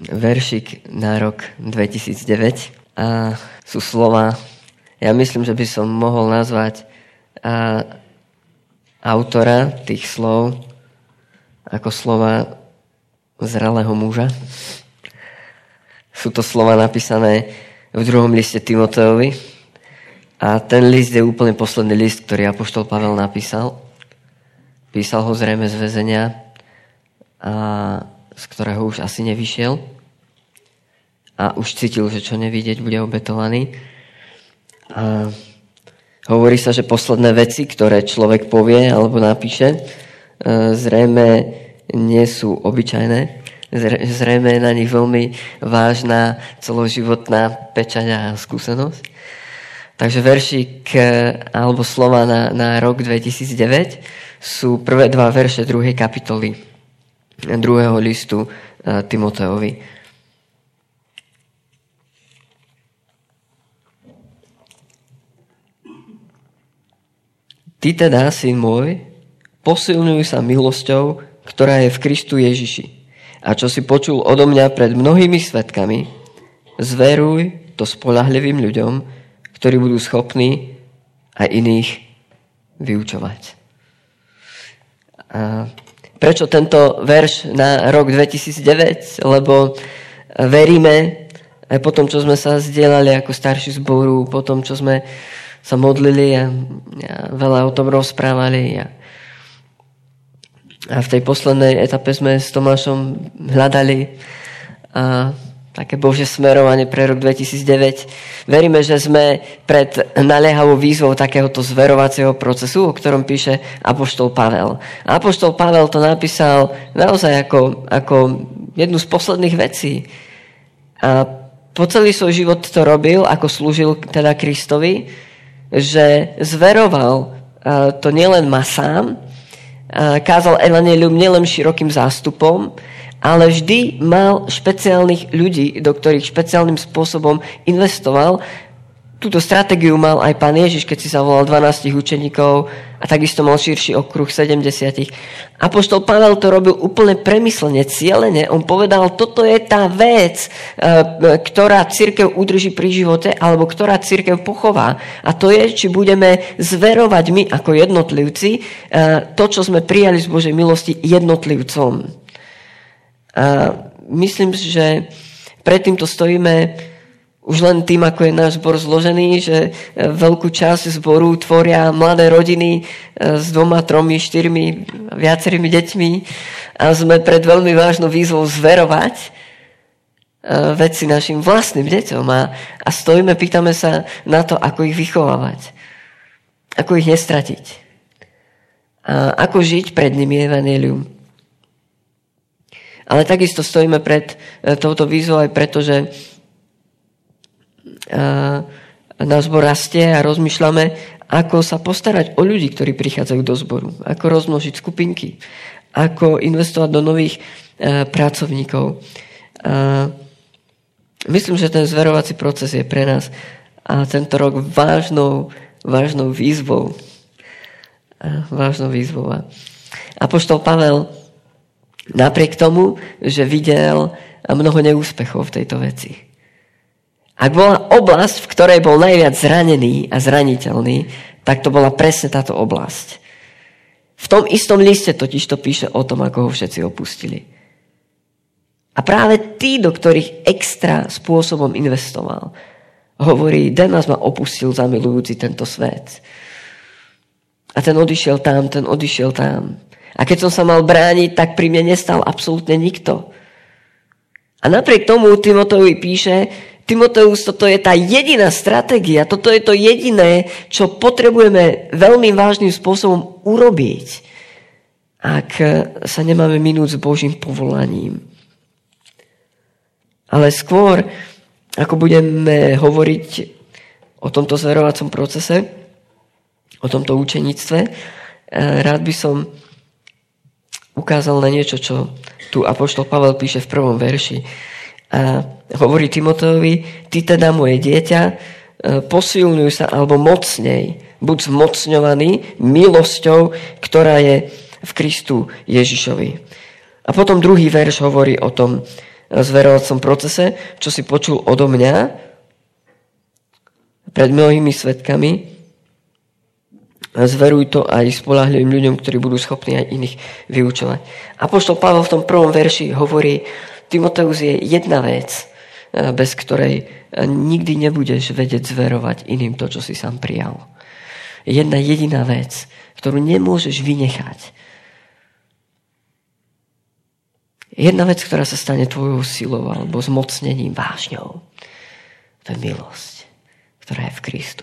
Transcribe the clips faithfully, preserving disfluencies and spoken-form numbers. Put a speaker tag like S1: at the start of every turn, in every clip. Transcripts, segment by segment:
S1: veršik na rok dvetisícdeväť a sú slova, ja myslím, že by som mohol nazvať a, autora tých slov ako slova zrelého muža. Sú to slova napísané v druhom liste Timoteovi a ten list je úplne posledný list, ktorý apoštol Pavel napísal. Písal ho zrejme z väzenia, a z ktorého už asi nevyšiel a už cítil, že čo nevidieť, bude obetovaný. A hovorí sa, že posledné veci, ktoré človek povie alebo napíše, zrejme nie sú obyčajné. Zrejme je na nich veľmi vážna celoživotná pečať a skúsenosť. Takže veršik alebo slova na, na rok dvetisícdeväť sú prvé dva verše druhej kapitoly druhého listu Timoteovi. Ty teda, syn môj, posilňuj sa milosťou, ktorá je v Kristu Ježiši. A čo si počul odo mňa pred mnohými svedkami, zveruj to spoľahlivým ľuďom, ktorí budú schopní aj iných vyučovať. A prečo tento verš na rok dvetisícdeväť? Lebo veríme, aj po tom, čo sme sa zdieľali ako starší zboru, po tom, čo sme sa modlili a, a veľa o tom rozprávali. A, a v tej poslednej etape sme s Tomášom hľadali a také Božie smerovanie pre rok dvetisícdeväť. Veríme, že sme pred naliehavou výzvou takéhoto zverovacieho procesu, o ktorom píše apoštol Pavel. A apoštol Pavel to napísal naozaj ako, ako jednu z posledných vecí. A po celý svoj život to robil, ako slúžil teda Kristovi, že zveroval to nielen masám, kázal evanjelium nielen širokým zástupom, ale vždy mal špeciálnych ľudí, do ktorých špeciálnym spôsobom investoval. Túto stratégiu mal aj pán Ježiš, keď si zavolal dvanástich učeníkov a takisto mal širší okruh sedemdesiatich. Apoštol Pavel to robil úplne premyslene, cielene. On povedal, toto je tá vec, ktorá cirkev udrží pri živote alebo ktorá cirkev pochová. A to je, či budeme zverovať my ako jednotlivci to, čo sme prijali z Božej milosti jednotlivcom. A myslím, že predtým to stojíme už len tým, ako je náš zbor zložený, že veľkú časť zboru tvoria mladé rodiny s dvoma, tromi, štyrmi, viacerými deťmi a sme pred veľmi vážnou výzvou zverovať veci našim vlastným deťom a, a stojíme, pýtame sa na to, ako ich vychovávať, ako ich nestratiť a ako žiť pred nimi evanjelium. Ale takisto stojíme pred touto výzvou aj preto, že náš zbor rastie a rozmýšľame, ako sa postarať o ľudí, ktorí prichádzajú do zboru, ako rozmnožiť skupinky, ako investovať do nových uh, pracovníkov. Uh, myslím, že ten zverovací proces je pre nás a tento rok vážnou, vážnou výzvou. Uh, vážnou výzvou. Apoštol Pavel napriek tomu, že videl mnoho neúspechov v tejto veci. Ak bola oblasť, v ktorej bol najviac zranený a zraniteľný, tak to bola presne táto oblasť. V tom istom liste totiž to píše o tom, ako ho všetci opustili. A práve tí, do ktorých extra spôsobom investoval, hovorí, Demas ma opustil zamilujúci tento svet. A ten odišiel tam, ten odišiel tam. A keď som sa mal brániť, tak pri mne nestal absolútne nikto. A napriek tomu Timoteovi píše, Timoteus, toto je tá jediná stratégia, toto je to jediné, čo potrebujeme veľmi vážnym spôsobom urobiť, ak sa nemáme minúť s Božím povolaním. Ale skôr, ako budeme hovoriť o tomto zverovacom procese, o tomto učeníctve, rád by som ukázal na niečo, čo tu apoštol Pavel píše v prvom verši. A hovorí Timoteovi, ty teda moje dieťa, posilňuj sa alebo mocnej, buď zmocňovaný milosťou, ktorá je v Kristu Ježišovi. A potom druhý verš hovorí o tom, zverovacom procese, čo si počul odo mňa pred mnohými svedkami, zveruj to aj spoľahlivým ľuďom, ktorí budú schopní aj iných vyučovať. Apoštol Pavel v tom prvom verši hovorí, Timoteus je jedna vec, bez ktorej nikdy nebudeš vedieť zverovať iným to, čo si sám prijal. Jedna jediná vec, ktorú nemôžeš vynechať. Jedna vec, ktorá sa stane tvojou silou alebo zmocnením, vášňou. To je milosť, ktorá je v Kristu.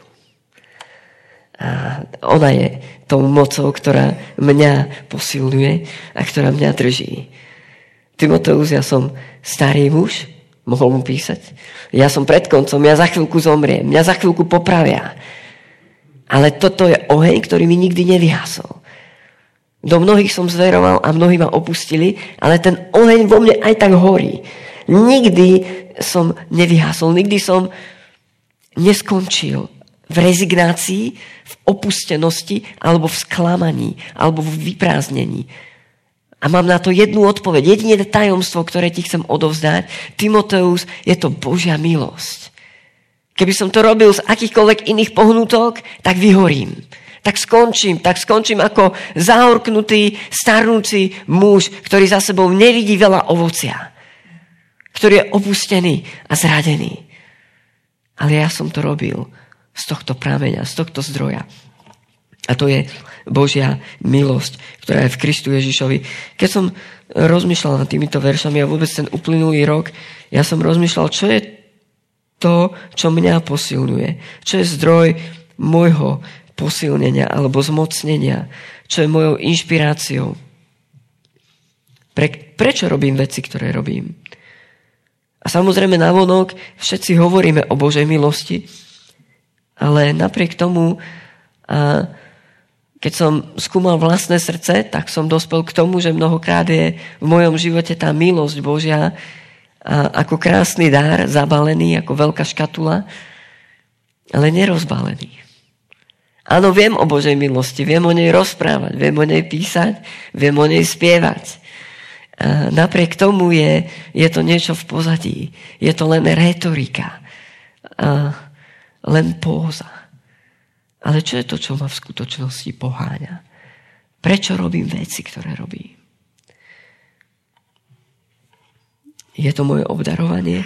S1: A ona je tou mocou, ktorá mňa posilňuje a ktorá mňa drží. Timoteus, ja som starý muž, mohol mu písať. Ja som pred koncom, ja za chvíľku zomriem, mňa za chvíľku popravia. Ale toto je oheň, ktorý mi nikdy nevyhasol. Do mnohých som zveroval a mnohí ma opustili, ale ten oheň vo mne aj tak horí. Nikdy som nevyhasol, nikdy som neskončil v rezignácii, v opustenosti, alebo v sklamaní, alebo v vyprázdnení. A mám na to jednu odpoveď, jediné tajomstvo, ktoré ti chcem odovzdať. Timoteus, je to Božia milosť. Keby som to robil z akýchkoľvek iných pohnutok, tak vyhorím. Tak skončím, tak skončím ako zahorknutý, starnúci muž, ktorý za sebou nevidí veľa ovocia. Ktorý je opustený a zradený. Ale ja som to robil z tohto prameňa, z tohto zdroja. A to je Božia milosť, ktorá je v Kristu Ježišovi. Keď som rozmýšľal nad týmito veršami a vôbec ten uplynulý rok, ja som rozmýšľal, čo je to, čo mňa posilňuje. Čo je zdroj môjho posilnenia alebo zmocnenia. Čo je mojou inšpiráciou. Pre, prečo robím veci, ktoré robím? A samozrejme navonok všetci hovoríme o Božej milosti, ale napriek tomu, a keď som skúmal vlastné srdce, tak som dospel k tomu, že mnohokrát je v mojom živote tá milosť Božia ako krásny dar, zabalený, ako veľká škatula, ale nerozbalený. Áno, viem o Božej milosti, viem o nej rozprávať, viem o nej písať, viem o nej spievať. A napriek tomu je, je to niečo v pozadí. Je to len retorika. A len póza. Ale čo je to, čo ma v skutočnosti poháňa? Prečo robím veci, ktoré robím? Je to moje obdarovanie?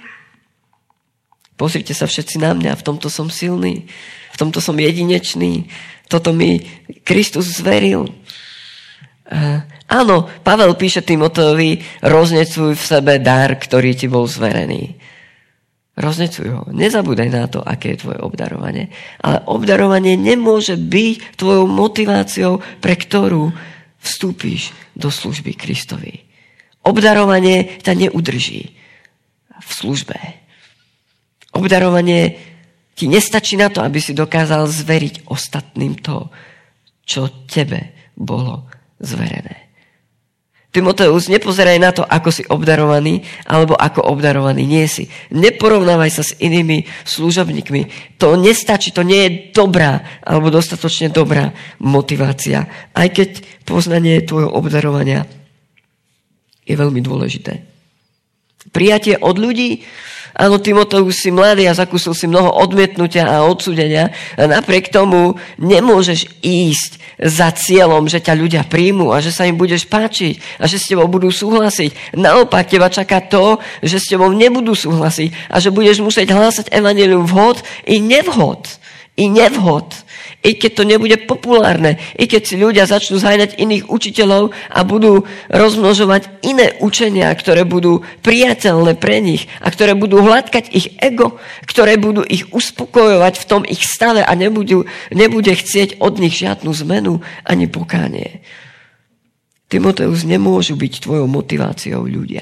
S1: Pozrite sa všetci na mňa, v tomto som silný, v tomto som jedinečný, toto mi Kristus zveril. Uh, áno, Pavel píše Timoteovi, roznecuj v sebe dar, ktorý ti bol zverený. Roznecuj ho. Nezabúdaj na to, aké je tvoje obdarovanie. Ale obdarovanie nemôže byť tvojou motiváciou, pre ktorú vstúpiš do služby Kristovi. Obdarovanie ťa neudrží v službe. Obdarovanie ti nestačí na to, aby si dokázal zveriť ostatným to, čo tebe bolo zverené. Timoteus, nepozeraj na to, ako si obdarovaný, alebo ako obdarovaný nie si. Neporovnávaj sa s inými služobníkmi. To nestačí, to nie je dobrá, alebo dostatočne dobrá motivácia. Aj keď poznanie tvojho obdarovania je veľmi dôležité. Prijatie od ľudí. Áno, Timoteus, si mladý a zakúsil si mnoho odmietnutia a odsúdenia. A napriek tomu nemôžeš ísť za cieľom, že ťa ľudia príjmu a že sa im budeš páčiť a že s tebou budú súhlasiť. Naopak, teba čaká to, že s tebou nebudú súhlasiť a že budeš musieť hlásať evanjelium vhod i nevhod. I nevhod. I keď to nebude populárne, i keď si ľudia začnú zháňať iných učiteľov a budú rozmnožovať iné učenia, ktoré budú priateľné pre nich a ktoré budú hladkať ich ego, ktoré budú ich uspokojovať v tom ich stave a nebudú, nebude chcieť od nich žiadnu zmenu ani pokánie. Timoteus, nemôžu byť tvojou motiváciou ľudia.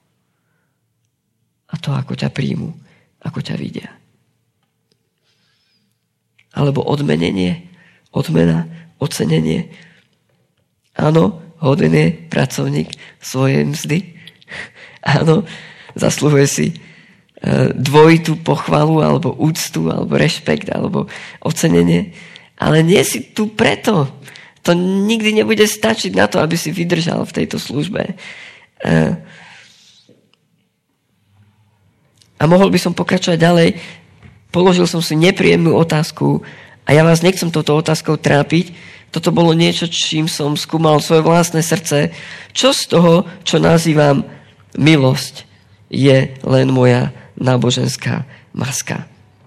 S1: A to, ako ťa príjmu, ako ťa vidia. Alebo odmenenie, odmena, ocenenie. Áno, hodný pracovník svojej mzdy. Áno, zasluhuje si dvojitú pochvalu, alebo úctu, alebo rešpekt, alebo ocenenie. Ale nie si tu preto. To nikdy nebude stačiť na to, aby si vydržal v tejto službe. A mohol by som pokračovať ďalej. Položil som si nepríjemnú otázku a ja vás nechcem touto otázkou trápiť. Toto bolo niečo, čím som skúmal svoje vlastné srdce. Čo z toho, čo nazývam milosť, je len moja náboženská maska?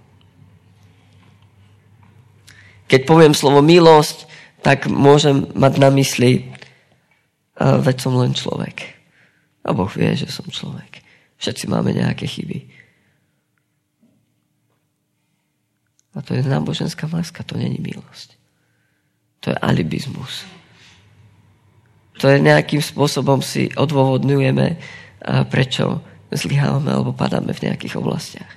S1: Keď poviem slovo milosť, tak môžem mať na mysli, a veď som len človek. A Boh vie, že som človek. Všetci máme nejaké chyby. A to je náboženská maska, to není milosť. To je alibizmus. To je nejakým spôsobom si odôvodňujeme, prečo zlyhávame alebo padáme v nejakých oblastiach.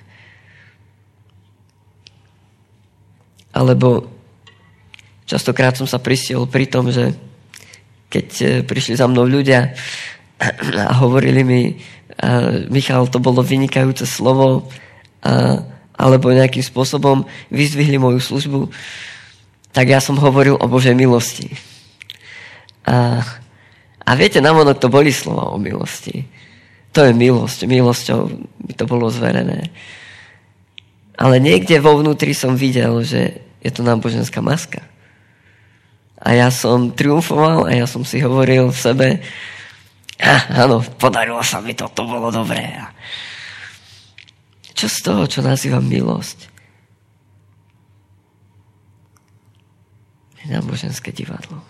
S1: Alebo častokrát som sa pristihol pri tom, že keď prišli za mnou ľudia a hovorili mi, Michal, to bolo vynikajúce slovo, a alebo nejakým spôsobom vyzdvihli moju službu, tak ja som hovoril o Božej milosti. A, a viete, navonok to boli slova o milosti. To je milosť. Milosťou by to bolo zverené. Ale niekde vo vnútri som videl, že je to náboženská maska. A ja som triumfoval a ja som si hovoril v sebe, ah, áno, podarilo sa mi to, to bolo dobré. Čo z toho, čo nazývam milosť? Je náboženské divadlo.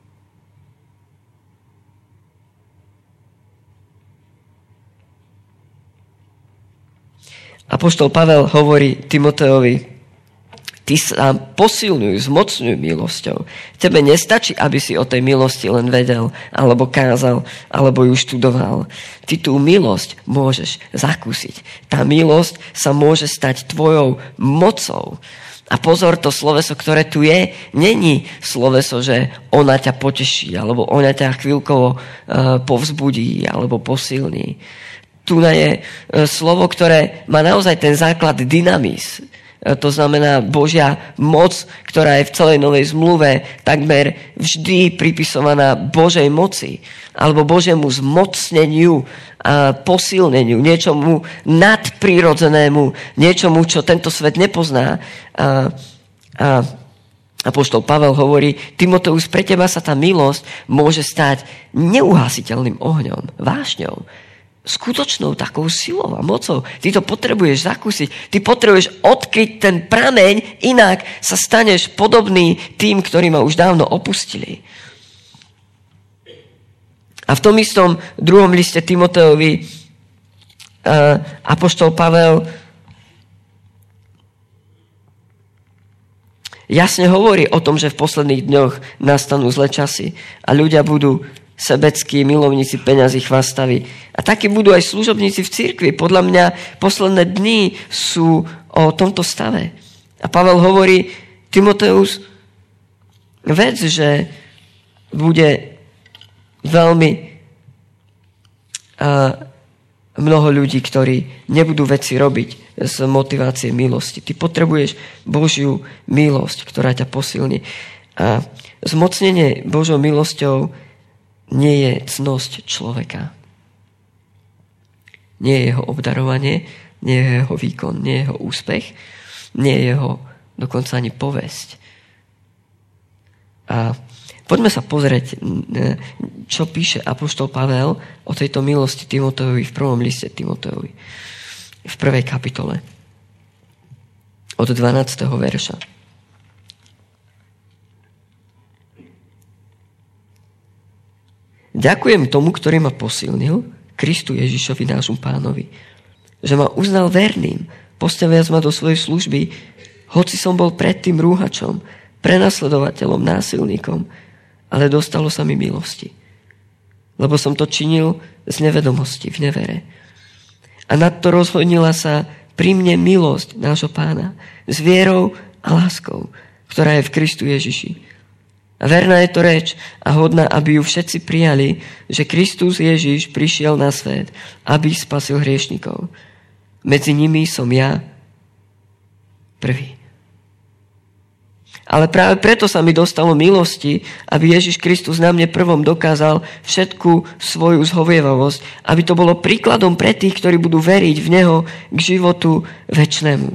S1: Apoštol Pavel hovorí Timoteovi, ty sa posilňuj, zmocňuj milosťou. Tebe nestačí, aby si o tej milosti len vedel, alebo kázal, alebo ju študoval. Ty tú milosť môžeš zakúsiť. Tá milosť sa môže stať tvojou mocou. A pozor, to sloveso, ktoré tu je, není sloveso, že ona ťa poteší, alebo ona ťa chvíľkovo uh, povzbudí, alebo posilní. Tu je uh, slovo, ktoré má naozaj ten základ dynamis. To znamená Božia moc, ktorá je v celej Novej zmluve takmer vždy pripisovaná Božej moci alebo Božiemu zmocneniu a posilneniu, niečomu nadprirodzenému, niečomu, čo tento svet nepozná. A, a apoštol Pavel hovorí, Timoteus, pre teba sa tá milosť môže stať neuhasiteľným ohňom, vášňou, skutočnou takou silou a mocou. Ty to potrebuješ zakúsiť. Ty potrebuješ odkryť ten prameň, inak sa staneš podobný tým, ktorí ma už dávno opustili. A v tom istom druhom liste Timoteovi uh, apoštol Pavel jasne hovorí o tom, že v posledných dňoch nastanú zlé časy a ľudia budú sebeckí, milovníci peňazí, chvastaví. A takí budú aj služobníci v cirkvi. Podľa mňa posledné dni sú o tomto stave. A Pavel hovorí, Timoteus, vec, že bude veľmi uh, mnoho ľudí, ktorí nebudú veci robiť z motivácie milosti. Ty potrebuješ Božiu milosť, ktorá ťa posilní. A zmocnenie Božou milosťou nie je cnosť človeka. Nie je jeho obdarovanie, nie je jeho výkon, nie je jeho úspech, nie je jeho dokonca ani povesť. A poďme sa pozrieť, čo píše apoštol Pavel o tejto milosti Timoteovi v prvom liste Timoteovi. V prvej kapitole. Od dvanásteho verša. Ďakujem tomu, ktorý ma posilnil, Kristu Ježišovi, nášmu pánovi, že ma uznal verným, postaviac ma do svojej služby, hoci som bol predtým rúhačom, prenasledovateľom, násilníkom, ale dostalo sa mi milosti. Lebo som to činil z nevedomosti, v nevere. A nadto rozhodnila sa pri mne milosť nášho pána s vierou a láskou, ktorá je v Kristu Ježiši. A verná je to reč a hodná, aby ju všetci prijali, že Kristus Ježiš prišiel na svet, aby spasil hriešnikov. Medzi nimi som ja prvý. Ale práve preto sa mi dostalo milosti, aby Ježiš Kristus na mne prvom dokázal všetku svoju zhovievavosť, aby to bolo príkladom pre tých, ktorí budú veriť v Neho k životu večnému.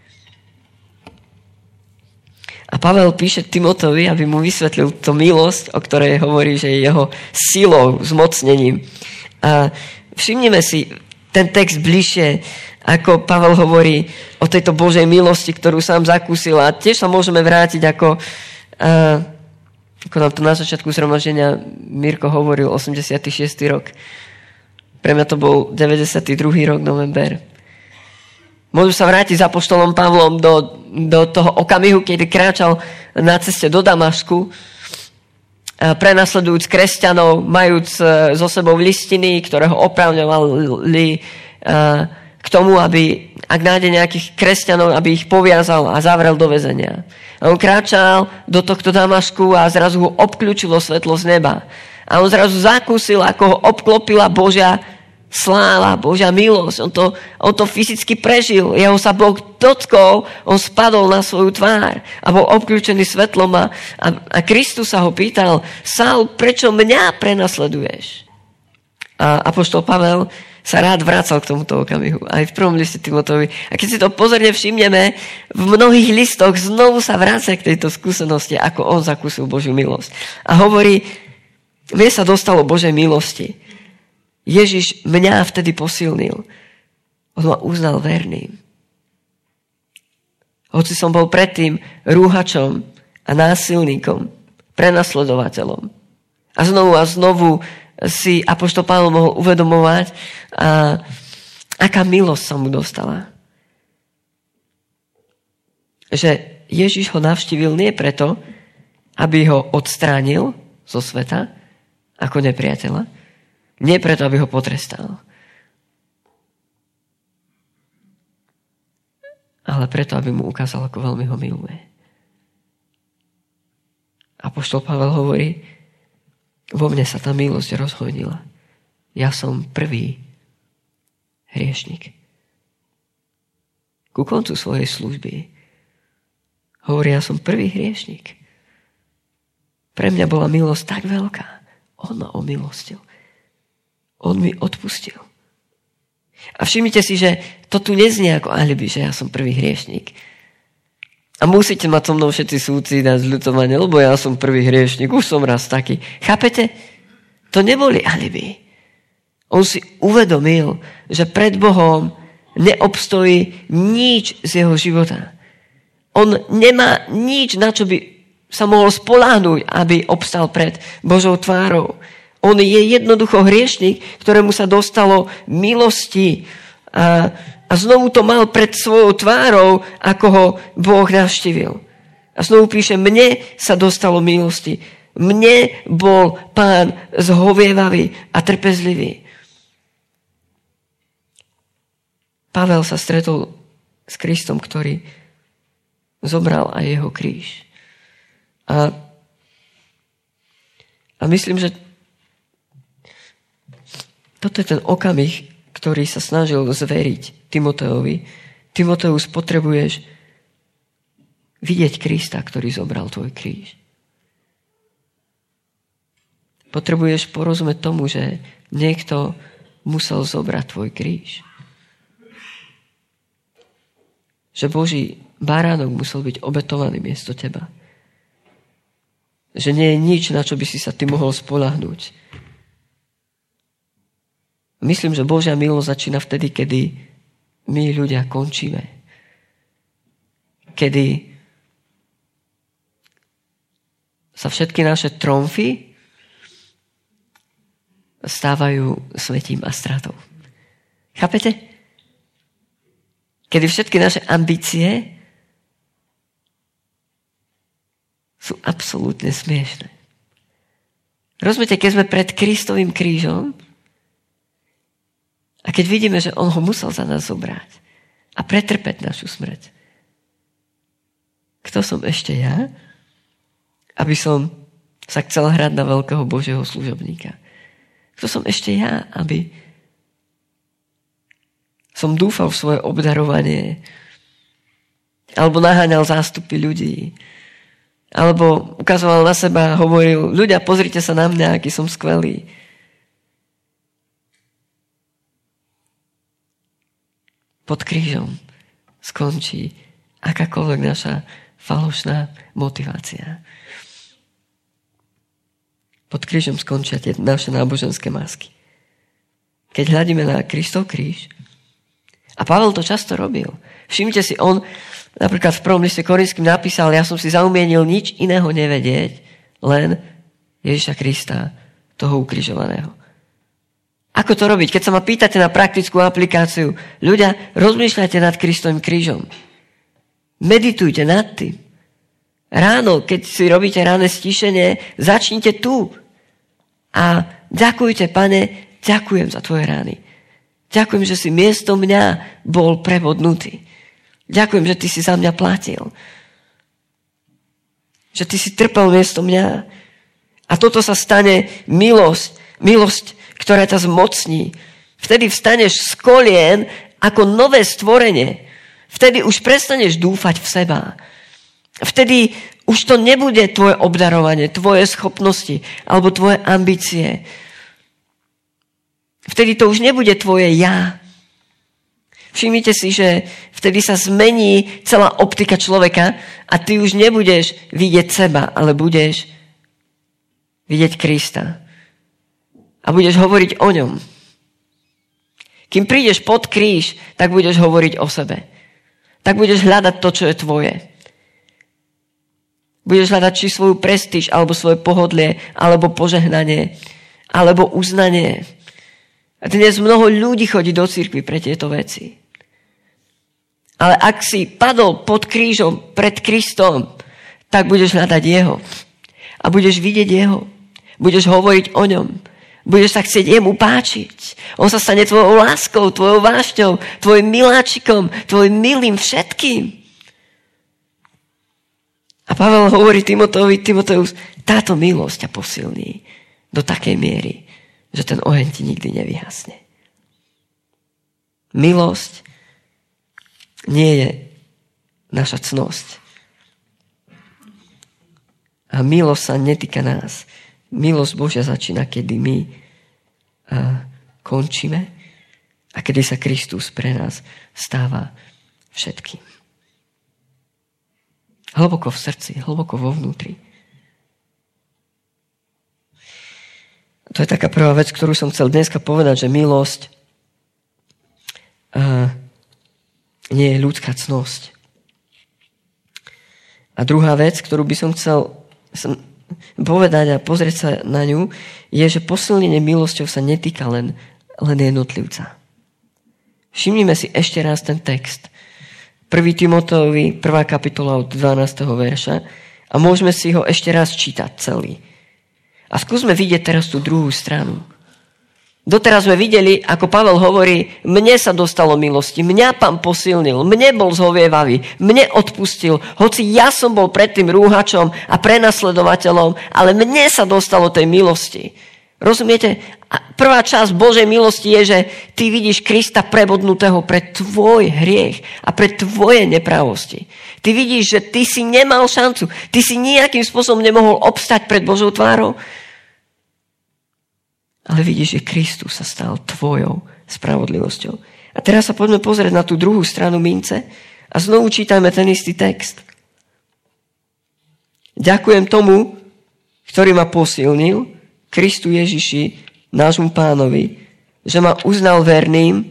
S1: A Pavel píše Timotovi, aby mu vysvetlil tú milosť, o ktorej hovorí, že je jeho silou, zmocnením. A všimnime si ten text bližšie, ako Pavel hovorí o tejto Božej milosti, ktorú sám zakúsil. A tiež sa môžeme vrátiť, ako, uh, ako nám tu na začiatku zhromaždenia Mirko hovoril, osemdesiaty šiesty rok. Pre mňa to bol deväťdesiaty druhý rok, november. Môžu sa vrátiť s apoštolom Pavlom do, do toho okamihu, kedy kráčal na ceste do Damašku, prenasledujúc kresťanov, majúc so sebou listiny, ktoré ho opravňovali k tomu, aby, ak nájde nejakých kresťanov, aby ich poviazal a zavrel do väzenia. A on kráčal do tohto Damašku a zrazu ho obkľúčilo svetlo z neba. A on zrazu zakúsil, ako ho obklopila Božia sláva, Božia milosť. On to, on to fyzicky prežil. Jeho sa Boh dotkol, on spadol na svoju tvár a bol obklúčený svetlom a, a, a Kristus sa ho pýtal: Saul, prečo mňa prenasleduješ? A apoštol Pavel sa rád vracal k tomuto okamihu. Aj v prvom liste Timotovi. A keď si to pozorne všimneme, v mnohých listoch znovu sa vracia k tejto skúsenosti, ako on zakúsil Božiu milosť. A hovorí: mne sa dostalo Božej milosti. Ježiš mňa vtedy posilnil. On ma uznal verným. Hoci som bol predtým rúhačom a násilníkom, prenasledovateľom. A znovu a znovu si apoštol Pavel mohol uvedomovať, a aká milosť sa mu dostala. Že Ježiš ho navštívil nie preto, aby ho odstránil zo sveta ako nepriateľa, nie preto, aby ho potrestal, ale preto, aby mu ukázal, ako veľmi ho miluje. Apoštol Pavel hovorí: vo mne sa tá milosť rozhodila. Ja som prvý hriešnik. Ku koncu svojej služby hovorí: ja som prvý hriešnik. Pre mňa bola milosť tak veľká. On ma omilostil. On mi odpustil. A všimnite si, že to tu neznie ako alibi, že ja som prvý hriešnik. A musíte mať so mnou všetci súcit a zľutovanie, lebo ja som prvý hriešnik, už som raz taký. Chápete? To neboli alibi. On si uvedomil, že pred Bohom neobstojí nič z jeho života. On nemá nič, na čo by sa mohol spoľahnúť, aby obstal pred Božou tvárou. On je jednoducho hriešnik, ktorému sa dostalo milosti a, a znovu to mal pred svojou tvárou, ako ho Boh navštívil. A znovu píše: mne sa dostalo milosti. Mne bol Pán zhovievavý a trpezlivý. Pavel sa stretol s Kristom, ktorý zobral aj jeho kríž. A, a myslím, že toto je ten okamih, ktorý sa snažil zveriť Timoteovi. Timoteus, potrebuješ vidieť Krista, ktorý zobral tvoj kríž. Potrebuješ porozumieť tomu, že niekto musel zobrať tvoj kríž. Že Boží baránok musel byť obetovaný miesto teba. Že nie je nič, na čo by si sa ty mohol spoľahnúť. Myslím, že Božia milosť začína vtedy, kedy my ľudia končíme. Kedy sa všetky naše tromfy stávajú svetím a stratou. Chápete? Kedy všetky naše ambície sú absolútne smiešné. Rozumiete, keď sme pred Kristovým krížom a keď vidíme, že on ho musel za nás zobrať a pretrpeť našu smrť, kto som ešte ja, aby som sa chcel hrať na veľkého Božieho služobníka? Kto som ešte ja, aby som dúfal v svoje obdarovanie alebo naháňal zástupy ľudí Alebo ukazoval na seba a hovoril, ľudia, pozrite sa na mňa, aký som skvelý. Pod krížom skončí akákoľvek naša falošná motivácia. Pod krížom skončia tie naše náboženské masky. Keď hľadíme na Kristov kríž, a Pavel to často robil. Všimnite si, on napríklad v prvom liste Korinským napísal, ja som si zaumienil nič iného nevedieť, len Ježiša Krista, toho ukrižovaného. Ako to robiť? Keď sa ma pýtate na praktickú aplikáciu, ľudia, rozmýšľajte nad Kristovým krížom. Meditujte nad tým. Ráno, keď si robíte ráne stíšenie, začnite tu. A ďakujte, Pane, ďakujem za tvoje rány. Ďakujem, že si miesto mňa bol prebodnutý. Ďakujem, že ty si za mňa platil. Že ty si trpel miesto mňa. A toto sa stane milosť. Milosť, ktorá ťa zmocní. Vtedy vstaneš z kolien ako nové stvorenie. Vtedy už prestaneš dúfať v seba. Vtedy už to nebude tvoje obdarovanie, tvoje schopnosti alebo tvoje ambície. Vtedy to už nebude tvoje ja. Všimnite si, že vtedy sa zmení celá optika človeka a ty už nebudeš vidieť seba, ale budeš vidieť Krista. A budeš hovoriť o ňom. Kým prídeš pod kríž, tak budeš hovoriť o sebe. Tak budeš hľadať to, čo je tvoje. Budeš hľadať či svoju prestíž, alebo svoje pohodlie, alebo požehnanie, alebo uznanie. A dnes mnoho ľudí chodí do cirkvi pre tieto veci. Ale ak si padol pod krížom pred Kristom, tak budeš hľadať jeho. A budeš vidieť jeho. Budeš hovoriť o ňom. Budeš sa chcieť jemu páčiť. On sa stane tvojou láskou, tvojou vášňou, tvojim miláčikom, tvojim milým všetkým. A Pavel hovorí Timoteovi, Timoteus, táto milosť ťa posilní do takej miery, že ten oheň ti nikdy nevyhasne. Milosť nie je naša cnosť. A milosť sa netýka nás. Milosť Božia začína, kedy my a, končíme a kedy sa Kristus pre nás stáva všetkým. Hlboko v srdci, hlboko vo vnútri. To je taká prvá vec, ktorú som chcel dneska povedať, že milosť a, nie je ľudská cnosť. A druhá vec, ktorú by som chcel som povedať a pozrieť sa na ňu, je, že posilnenie milosťou sa netýka len, len jednotlivca. Všimnime si ešte raz ten text. prvý Timoteovi, prvá kapitola od dvanásteho verša a môžeme si ho ešte raz čítať celý. A skúsme vidieť teraz tú druhú stranu. Doteraz sme videli, ako Pavel hovorí, mne sa dostalo milosti, mňa Pán posilnil, mne bol zhovievavý, mne odpustil, hoci ja som bol predtým rúhačom a prenasledovateľom, ale mne sa dostalo tej milosti. Rozumiete? A prvá časť Božej milosti je, že ty vidíš Krista prebodnutého pre tvoj hriech a pre tvoje nepravosti. Ty vidíš, že ty si nemal šancu, ty si nejakým spôsobom nemohol obstať pred Božou tvárou, ale vidíš, že Kristus sa stal tvojou spravodlivosťou. A teraz sa poďme pozrieť na tú druhú stranu mince a znovu čítajme ten istý text. Ďakujem tomu, ktorý ma posilnil, Kristu Ježiši, nášmu Pánovi, že ma uznal verným,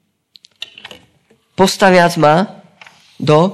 S1: postaviac ma do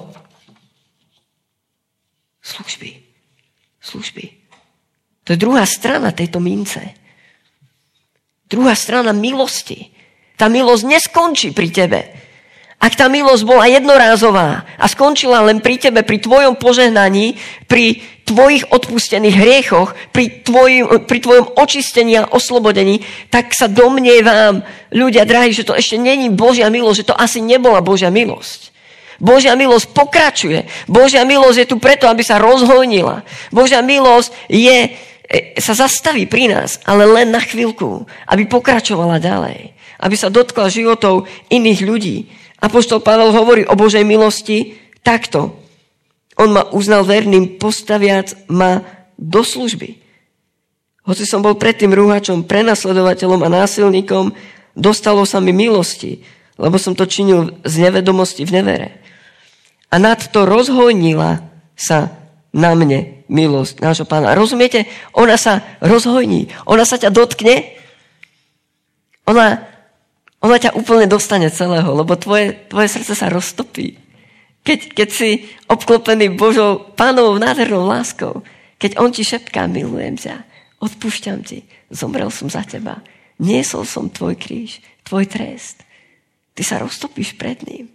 S1: služby. Služby. To je druhá strana tejto mince. Druhá strana milosti. Tá milosť neskončí pri tebe. Ak tá milosť bola jednorázová a skončila len pri tebe, pri tvojom požehnaní, pri tvojich odpustených hriechoch, pri, tvoj, pri tvojom očistení a oslobodení, tak sa domnievam, ľudia drahí, že to ešte není Božia milosť, že to asi nebola Božia milosť. Božia milosť pokračuje. Božia milosť je tu preto, aby sa rozhojnila. Božia milosť je... sa zastaví pri nás, ale len na chvíľku, aby pokračovala ďalej, aby sa dotkla životov iných ľudí. Apoštol Pavel hovorí o Božej milosti takto. On ma uznal verným, postaviac ma do služby. Hoci som bol predtým rúhačom, prenasledovateľom a násilníkom, dostalo sa mi milosti, lebo som to činil z nevedomosti v nevere. A nad to rozhojnila sa na mne milosť nášho Pána. Rozumiete? Ona sa rozhojní. Ona sa ťa dotkne. Ona, ona ťa úplne dostane celého, lebo tvoje, tvoje srdce sa roztopí. Keď, keď si obklopený Božou Pánovou nádhernou láskou, keď On ti šepká, milujem ťa, odpúšťam ti, zomrel som za teba, niesol som tvoj kríž, tvoj trest. Ty sa roztopíš pred ním.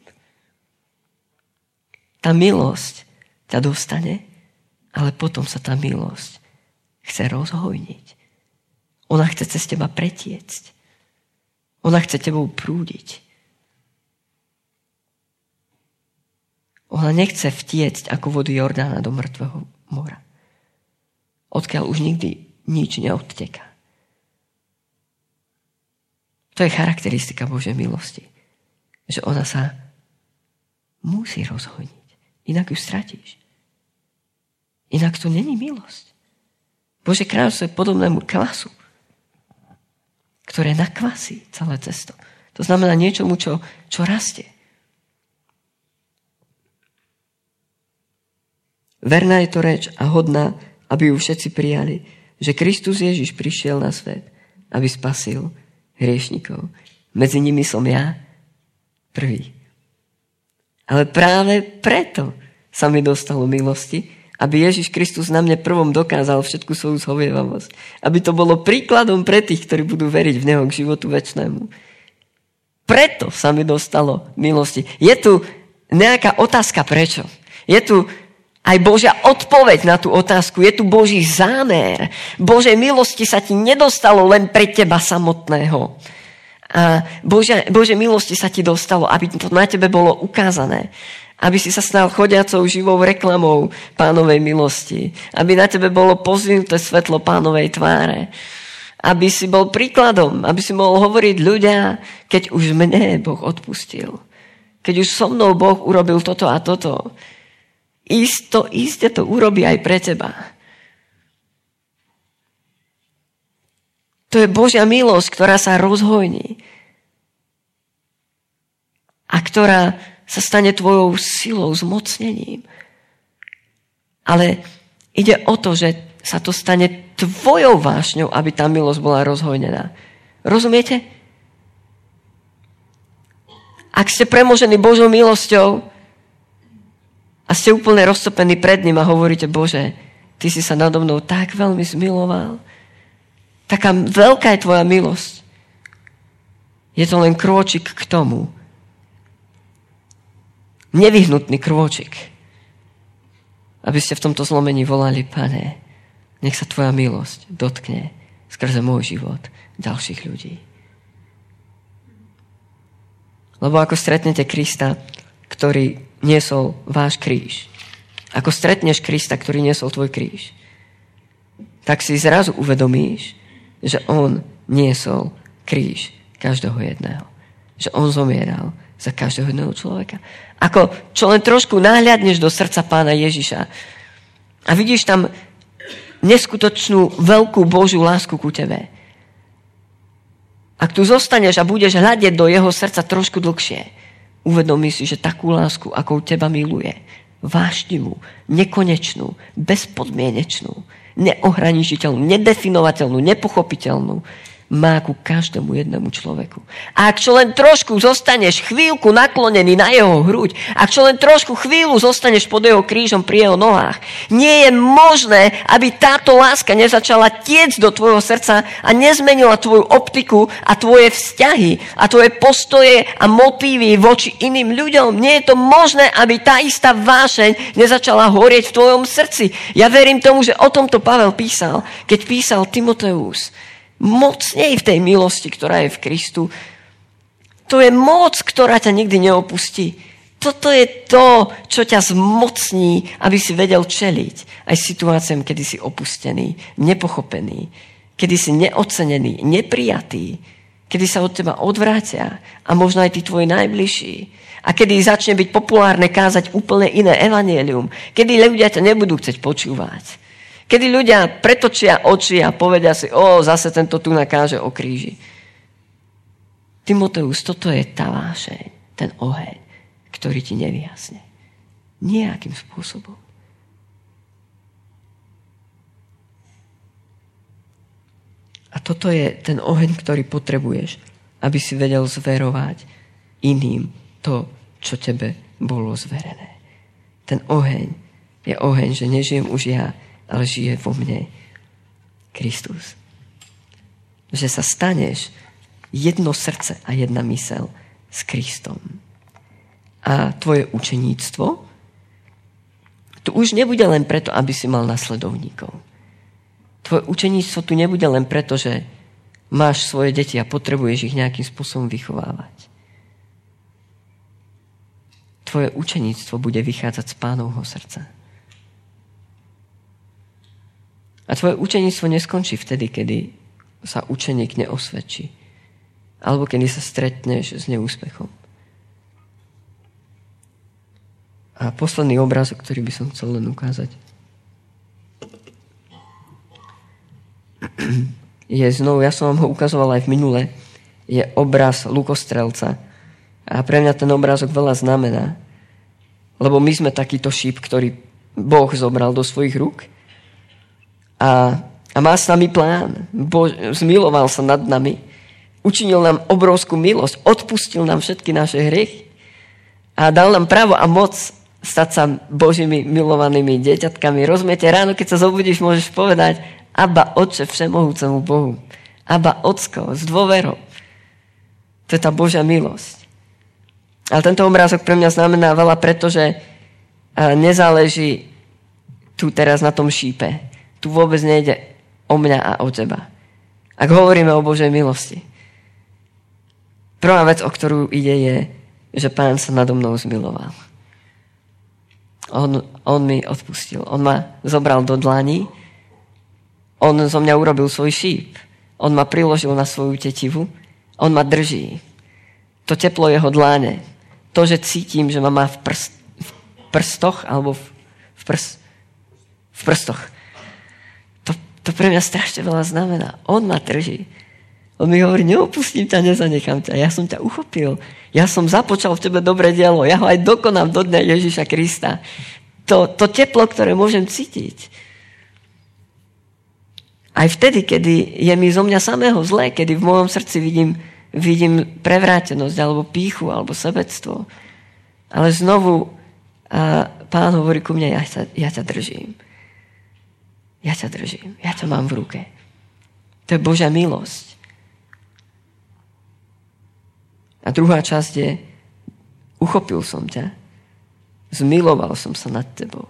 S1: Tá milosť ťa dostane, ale potom sa tá milosť chce rozhojniť. Ona chce cez teba pretiecť. Ona chce tebou prúdiť. Ona nechce vtiecť ako vody Jordána do mŕtvého mora, odkiaľ už nikdy nič neodteká. To je charakteristika Božej milosti. Že ona sa musí rozhojniť. Inak ju stratíš. Inak to není milosť. Božie kráľovstvo je podobnému kvasu, ktoré nakvasí celé cesto. To znamená niečomu, čo, čo rastie. Verná je to reč a hodná, aby ju všetci prijali, že Kristus Ježiš prišiel na svet, aby spasil hriešnikov. Medzi nimi som ja prvý. Ale práve preto sa mi dostalo milosti, aby Ježiš Kristus na mne prvom dokázal všetku svoju zhovievavosť. Aby to bolo príkladom pre tých, ktorí budú veriť v Neho k životu večnému. Preto sa mi dostalo milosti. Je tu nejaká otázka prečo? Je tu aj Božia odpoveď na tú otázku. Je tu Boží zámer. Božej milosti sa ti nedostalo len pre teba samotného. A Božia, Božej milosti sa ti dostalo, aby to na tebe bolo ukázané. Aby si sa stal chodiacou živou reklamou Pánovej milosti. Aby na tebe bolo pozvinuté svetlo Pánovej tváre. Aby si bol príkladom. Aby si mohol hovoriť ľudia, keď už mne Boh odpustil. Keď už so mnou Boh urobil toto a toto. Isto, iste to urobí aj pre teba. To je Božia milosť, ktorá sa rozhojní. A ktorá sa stane tvojou silou, zmocnením. Ale ide o to, že sa to stane tvojou vášňou, aby tá milosť bola rozhojnená. Rozumiete? Ak ste premožení Božou milosťou, a ste úplne roztopení pred ním a hovoríte, Bože, ty si sa nado mnou tak veľmi zmiloval. Taká veľká je tvoja milosť. Je to len krôčik k tomu. Nevyhnutný krôčik. Aby ste v tomto zlomení volali, Pane, nech sa tvoja milosť dotkne skrze môj život ďalších ľudí. Lebo ako stretnete Krista, ktorý niesol váš kríž. Ako stretneš Krista, ktorý niesol tvoj kríž, tak si zrazu uvedomíš, že on niesol kríž každého jedného. Že on zomieral za každého jedného človeka. Ako čo len trošku nahliadneš do srdca Pána Ježiša a vidíš tam neskutočnú veľkú Božiu lásku ku tebe. Ak tu zostaneš a budeš hľadieť do jeho srdca trošku dlhšie, uvedomí si, že takú lásku, akou teba miluje, vášnivú, nekonečnú, bezpodmienečnú, neohraničiteľnú, nedefinovateľnú, nepochopiteľnú, má ku každému jednému človeku. A ak čo len trošku zostaneš chvíľku naklonený na jeho hruď, ak čo len trošku chvíľu zostaneš pod jeho krížom pri jeho nohách, nie je možné, aby táto láska nezačala tiecť do tvojho srdca a nezmenila tvoju optiku a tvoje vzťahy a tvoje postoje a motívy voči iným ľuďom. Nie je to možné, aby tá istá vášeň nezačala horieť v tvojom srdci. Ja verím tomu, že o tomto Pavel písal, keď písal Timoteus. Mocnej v tej milosti, ktorá je v Kristu. To je moc, ktorá ťa nikdy neopustí. Toto je to, čo ťa zmocní, aby si vedel čeliť aj situáciám, kedy si opustený, nepochopený, kedy si neocenený, neprijatý, Kedy sa od teba odvrátia a možno aj tí tvoji najbližší. A kedy začne byť populárne kázať úplne iné evanjelium. Kedy ľudia ťa nebudú chcieť počúvať. Kedy ľudia pretočia oči a povedia si, o, zase tento tu nakáže o kríži. Timoteus, toto je tá vášeň, ten oheň, ktorý ti nevyjasne. Nejakým spôsobom. A toto je ten oheň, ktorý potrebuješ, aby si vedel zverovať iným to, čo tebe bolo zverené. Ten oheň je oheň, že nežijem už ja, ale žije vo mne Kristus. Že sa staneš jedno srdce a jedna myseľ s Kristom. A tvoje učeníctvo tu už nebude len preto, aby si mal nasledovníkov. Tvoje učeníctvo tu nebude len preto, že máš svoje deti a potrebuješ ich nejakým spôsobom vychovávať. Tvoje učeníctvo bude vychádzať z Pánovho srdca. A tvoje učeníctvo neskončí vtedy, kedy sa učeník neosvedčí. Alebo kedy sa stretneš s neúspechom. A posledný obrázok, ktorý by som chcel len ukázať, je znovu, ja som vám ho ukazoval aj v minule, je obraz lukostrelca. A pre mňa ten obrázok veľa znamená. Lebo my sme takýto šíp, ktorý Boh zobral do svojich rúk a, a má s nami plán. Boh zmiloval sa nad nami, učinil nám obrovskú milosť, odpustil nám všetky naše hriechy a dal nám právo a moc stať sa Božími milovanými dieťatkami. Rozumiete, ráno, keď sa zobudíš, môžeš povedať Abba, Otče všemohúcemu Bohu. Abba, Ocko, s dôverou. To je tá Božia milosť. Ale tento obrázok pre mňa znamená veľa, pretože nezáleží tu teraz na tom šípe. Tu vôbec nejde o mňa a o teba. Ak hovoríme o Božej milosti. Prvá vec, o ktorú ide, je, že Pán sa nado mnou zmiloval. On, on mi odpustil. On ma zobral do dlaní. On zo mňa urobil svoj šíp. On ma priložil na svoju tetivu. On ma drží. To teplo jeho dláne. To, že cítim, že ma má v, prst, v prstoch alebo v, v, prst, v prstoch. To, to pre mňa strašne veľa znamená. On ma drží. On mi hovorí, neopustím ťa, nezanechám ťa. Ja som ťa uchopil. Ja som započal v tebe dobré dielo. Ja ho aj dokonám do dňa Ježiša Krista. To, to teplo, ktoré môžem cítiť. Aj vtedy, kedy je mi zo mňa samého zlé, kedy v mojom srdci vidím, vidím prevrátenosť, alebo pýchu, alebo sebectvo. Ale znovu a Pán hovorí ku mne, ja, sa, ja ťa držím. Ja ťa držím. Ja ťa mám v ruke. To je Božia milosť. A druhá časť je, uchopil som ťa, zmiloval som sa nad tebou,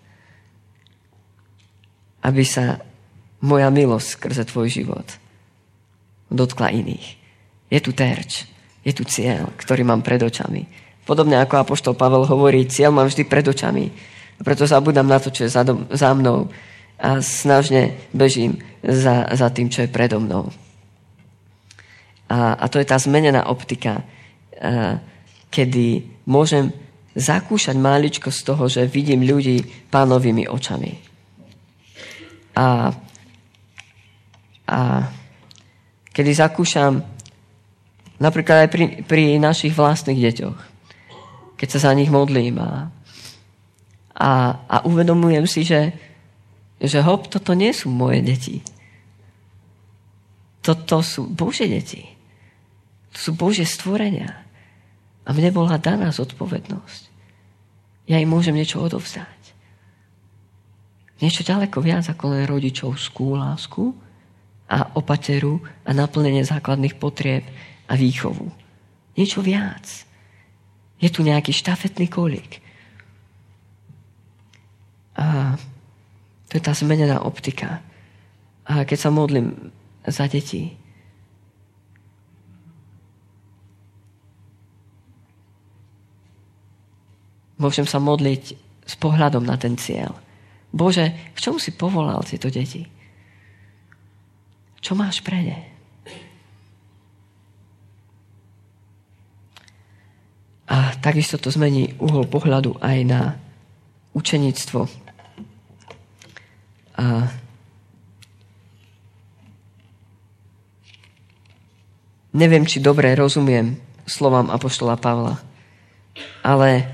S1: aby sa moja milosť skrze tvoj život dotkla iných. Je tu terč, je tu cieľ, ktorý mám pred očami. Podobne ako apoštol Pavel hovorí, cieľ mám vždy pred očami. A preto zabudám na to, čo je za, dom, za mnou a snažne bežím za, za tým, čo je predo mnou. A, a to je tá zmenená optika, a, kedy môžem zakúšať máličko z toho, že vidím ľudí Pánovými očami. A, a kedy zakúšam napríklad aj pri, pri našich vlastných deťoch, keď sa za nich modlím a, a, a uvedomujem si, že, že hop, toto nie sú moje deti. Toto sú Božie deti. To sú Božie stvorenia. A mne bola daná zodpovednosť. Ja im môžem niečo odovzdať. Niečo ďaleko viac ako len rodičovskú lásku a opateru a naplnenie základných potrieb a výchovu. Niečo viac. Je tu nejaký štafetný kolík. A to je tá zmenená optika. A keď sa modlím za deti, môžem sa modliť s pohľadom na ten cieľ. Bože, k čomu si povolal tieto deti? Čo máš pre ne? takisto to zmení uhol pohľadu aj na učeníctvo. A neviem, či dobre rozumiem slovám apoštola Pavla, ale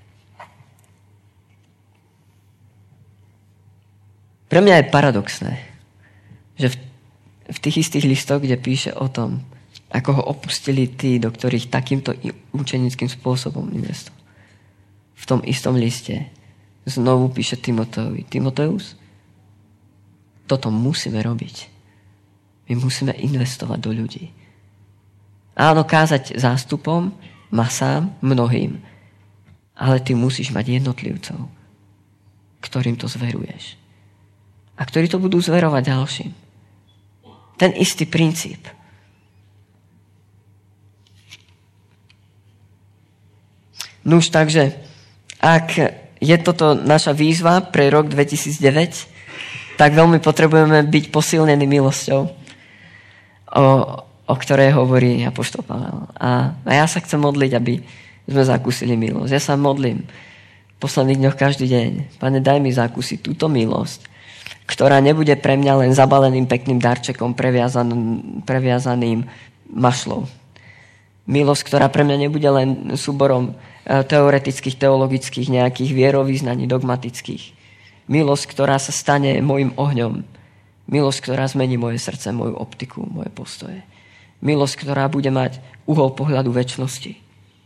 S1: pre mňa je paradoxné, že v, v tých istých listoch, kde píše o tom, ako ho opustili tí, do ktorých takýmto učenickým spôsobom investoval, v tom istom liste znovu píše Timoteovi: Timoteus, toto musíme robiť. My musíme investovať do ľudí. Áno, kázať zástupom, masám, mnohým, ale ty musíš mať jednotlivcov, ktorým to zveruješ. A ktorí to budú zverovať ďalším. Ten istý princíp. Nuž, takže, ak je toto naša výzva pre rok dvetisícdeväť, tak veľmi potrebujeme byť posilnení milosťou, o, o ktorej hovorí apoštol Pavel. A, a ja sa chcem modliť, aby sme zakúsili milosť. Ja sa modlím v posledných dňoch každý deň: Pane, daj mi zakúsiť túto milosť, ktorá nebude pre mňa len zabaleným pekným darčekom previazaným, previazaným mašľou. Milosť, ktorá pre mňa nebude len súborom teoretických, teologických, nejakých vierovýznaní, dogmatických. Milosť, ktorá sa stane mojim ohňom. Milosť, ktorá zmení moje srdce, moju optiku, moje postoje. Milosť, ktorá bude mať uhol pohľadu večnosti.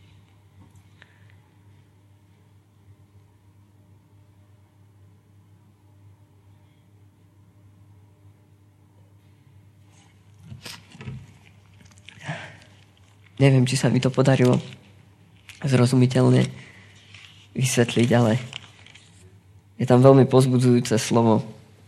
S1: Neviem, či sa mi to podarilo zrozumiteľne vysvetliť, ale je tam veľmi povzbudzujúce slovo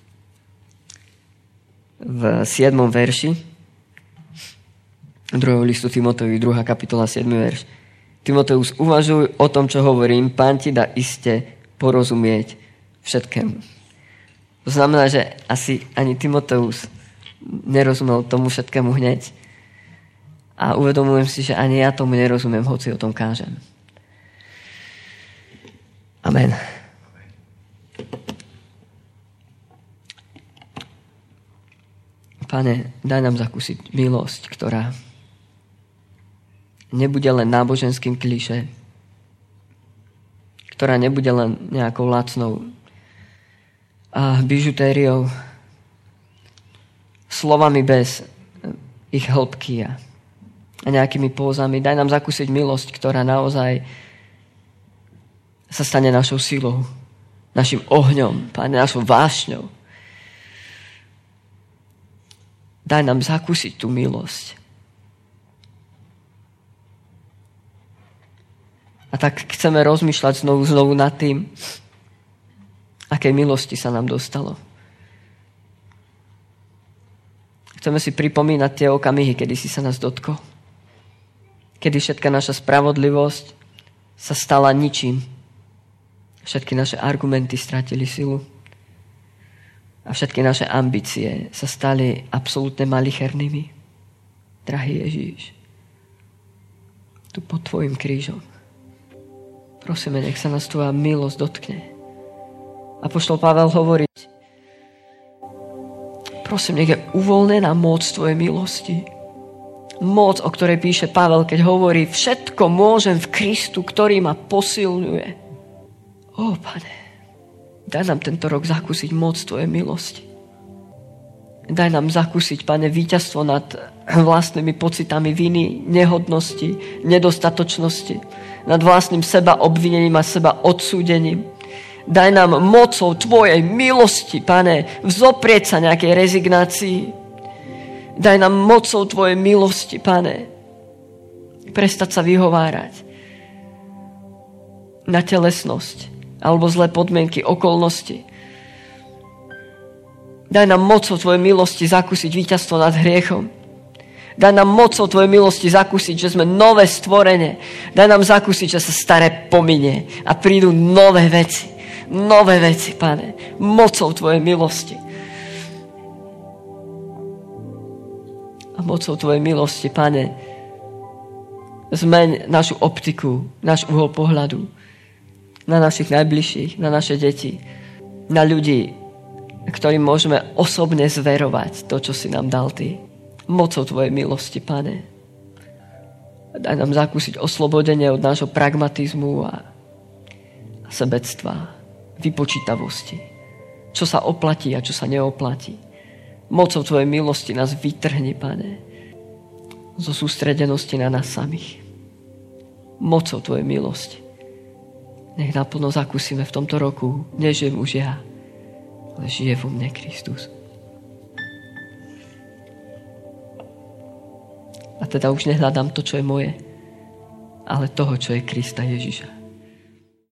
S1: v siedmom verši druhého listu Timoteovi, druhá kapitola, siedmy verš. Timoteus, uvažuj o tom, čo hovorím, Pán ti dá iste porozumieť všetkému. To znamená, že asi ani Timoteus nerozumel tomu všetkému hneď. A uvedomujem si, že ani ja tomu nerozumiem, hoci o tom kážem. Amen. Pane, daj nám zakúsiť milosť, ktorá nebude len náboženským klišé, ktorá nebude len nejakou lacnou a bižutériou, slovami bez ich hĺbky a a nejakými pózami. Daj nám zakúsiť milosť, ktorá naozaj sa stane našou silou, našim ohňom, Pane, našou vášňou. Daj nám zakúsiť tú milosť. A tak chceme rozmýšľať znovu, znovu nad tým, akej milosti sa nám dostalo. Chceme si pripomínať tie okamihy, kedy si sa nás dotkol. Kedy všetká naša spravodlivosť sa stala ničím. Všetky naše argumenty stratili silu. A všetky naše ambície sa stali absolútne malichernými. Drahý Ježíš, tu pod tvojim krížom, prosíme, nech sa nás tvoja milosť dotkne. Apoštol Pavel hovorí: prosím, nech je uvoľnená moc tvojej milosti. Moc, o ktorej píše Pavel, keď hovorí: všetko môžem v Kristu, ktorý ma posilňuje. Ó, Pane, daj nám tento rok zakúsiť moc tvojej milosti. Daj nám zakúsiť, Pane, víťazstvo nad vlastnými pocitami viny, nehodnosti, nedostatočnosti, nad vlastným seba obvinením a seba odsúdením. Daj nám mocou tvojej milosti, Pane, vzoprieť sa nejakej rezignácii. Daj nám mocou tvojej milosti, Pane, prestať sa vyhovárať na telesnosť alebo zlé podmienky, okolnosti. Daj nám mocou tvojej milosti zakúsiť víťazstvo nad hriechom. Daj nám mocou tvojej milosti zakúsiť, že sme nové stvorenie. Daj nám zakúsiť, že sa staré pominie a prídu nové veci. Nové veci, Pane, mocou tvojej milosti. A mocou tvojej milosti, Pane, Zmeň našu optiku, náš uhol pohľadu na našich najbližších, na naše deti, na ľudí, ktorým môžeme osobne zverovať to, čo si nám dal Ty. Mocou Tvojej milosti, Pane. Daj nám zakúsiť oslobodenie od nášho pragmatizmu a sebectva, vypočítavosti. Čo sa oplatí a čo sa neoplatí. Mocou Tvojej milosti nás vytrhni, Pane, zo sústredenosti na nás samých. Mocou Tvojej milosti. Nech naplno zakúsime v tomto roku. Nežijem už ja, ale žije vo mne Kristus. A teda už nehľadám to, čo je moje, ale toho, čo je Krista Ježiša.